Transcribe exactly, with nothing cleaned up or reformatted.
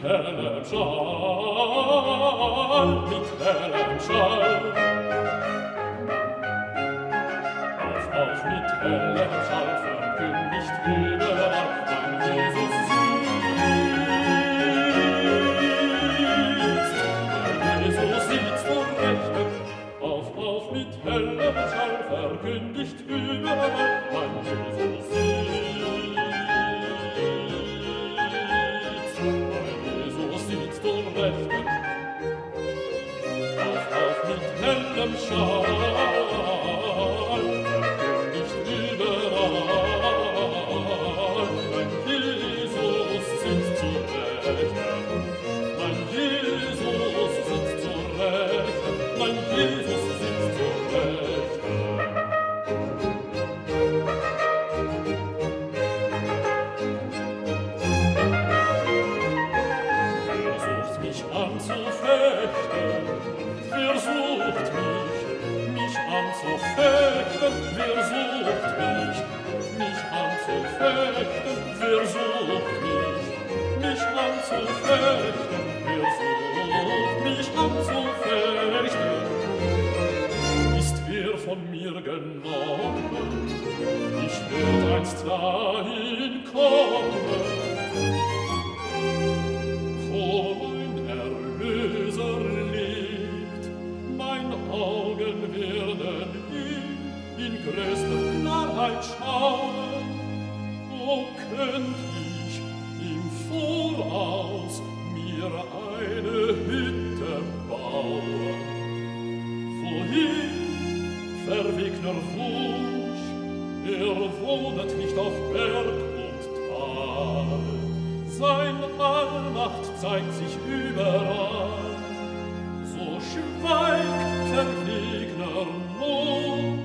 hellem Schall, mit hellem Schall. Auf, auf, mit hellem Schall verkündigt überall, mein Jesus sitzt. Mein Jesus sitzt vor Rechten. Auf, auf, mit hellem Schall verkündigt überall, mein Jesus sitzt. Hellem Schall, verkündigt überall, mein Jesus sitzt zur Rechten, mein Jesus sitzt zur Rechten, mein Jesus sitzt zur Rechten. Versucht mich anzufechten, versucht mich, mich anzufechten, versucht mich, mich anzufechten, versucht mich, mich anzufechten, versucht mich anzufechten. Ist er von mir genommen, ich werd einst dahin kommen, wo mein Erlöser lebt. Augen werden ihn in größter Klarheit schauen. O könnt ich im Voraus mir eine Hütte bauen. Wohin, verwegner Wunsch, er wohnet nicht auf Berg und Tal. Seine Allmacht zeigt sich überall. So schweig, verwegner Mond,